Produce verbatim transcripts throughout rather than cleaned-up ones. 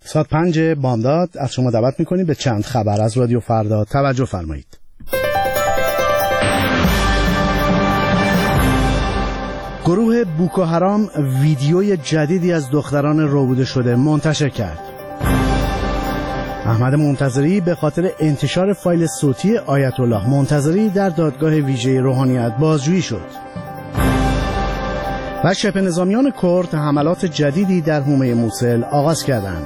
ساعت پنج بامداد از شما دعوت میکنیم به چند خبر از رادیو فردا توجه فرمایید. گروه بوکو حرام ویدیوی جدیدی از دختران ربوده شده منتشر کرد. احمد منتظری به خاطر انتشار فایل صوتی آیت الله منتظری در دادگاه ویژه روحانیت بازجویی شد. و شبه نظامیان کرد حملات جدیدی در حومه موصل آغاز کردند.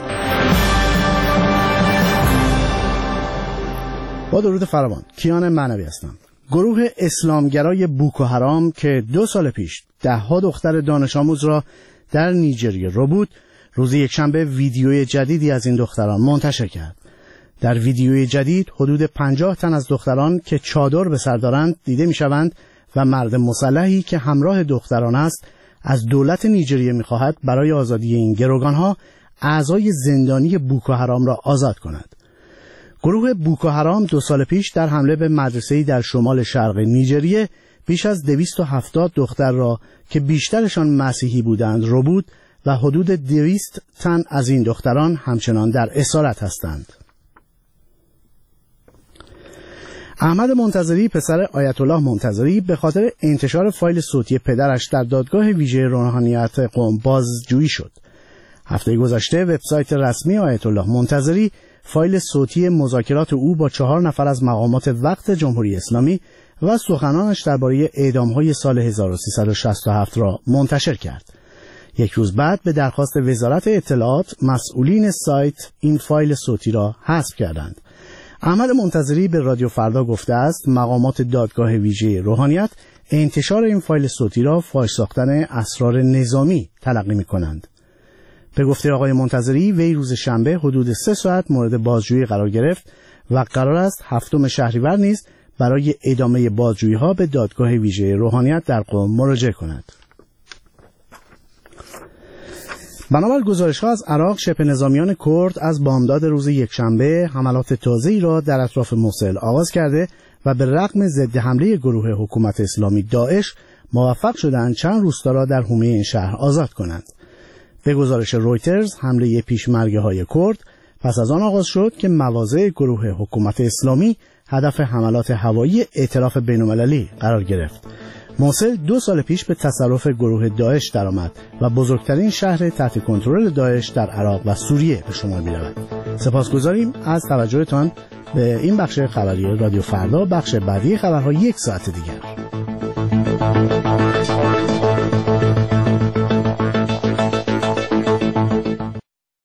با درود فراوان، کیان معنوی هستم. گروه اسلامگرای بوکو حرام که دو سال پیش ده ها دختر دانش آموز را در نیجریه ربود، روز یکشنبه ویدیوی جدیدی از این دختران منتشر کرد. در ویدیوی جدید حدود پنجاه تن از دختران که چادر به سر دارند دیده می‌شوند و مرد مسلحی که همراه دختران است از دولت نیجریه می‌خواهد برای آزادی این گروگان‌ها اعضای زندانی بوکو حرام را آزاد کند. گروه بوکو حرام دو سال پیش در حمله به مدرسه‌ای در شمال شرق نیجریه بیش از دویست و هفتاد دختر را که بیشترشان مسیحی بودند ربود و حدود دویست تن از این دختران همچنان در اسارت هستند. احمد منتظری پسر آیت الله منتظری به خاطر انتشار فایل صوتی پدرش در دادگاه ویژه روحانیت قم بازجویی شد. هفته گذشته وبسایت رسمی آیت الله منتظری فایل صوتی مذاکرات او با چهار نفر از مقامات وقت جمهوری اسلامی و سخنانش درباره اعدام‌های سال هزار و سیصد و شصت و هفت را منتشر کرد. یک روز بعد به درخواست وزارت اطلاعات مسئولین سایت این فایل صوتی را حذف کردند. احمد منتظری به رادیو فردا گفته است مقامات دادگاه ویژه روحانیت انتشار این فایل صوتی را فاش ساختن اسرار نظامی تلقی می‌کنند. به گفته آقای منتظری وی روز شنبه حدود سه ساعت مورد بازجویی قرار گرفت و قرار است هفتم شهریور نیز برای ادامه بازجویی‌ها به دادگاه ویژه روحانیت در قم مراجعه کند. بنابر گزارش‌ها از عراق، شبه نظامیان کرد از بامداد روز یکشنبه حملات تازه‌ای را در اطراف موصل آغاز کرده و به رغم ضد حمله گروه حکومت اسلامی داعش موفق شدند چند روستا را در حومه این شهر آزاد کنند. به گزارش رویترز حمله پیشمرگه‌های کرد پس از آن آغاز شد که مواضع گروه حکومت اسلامی هدف حملات هوایی ائتلاف بین‌المللی قرار گرفت. موصل دو سال پیش به تصرف گروه داعش درآمد و بزرگترین شهر تحت کنترل داعش در عراق و سوریه به شمار می‌رود. سپاسگزاریم از توجهتان به این بخش خبری رادیو فردا. بخش بعدی خبرها یک ساعت دیگر.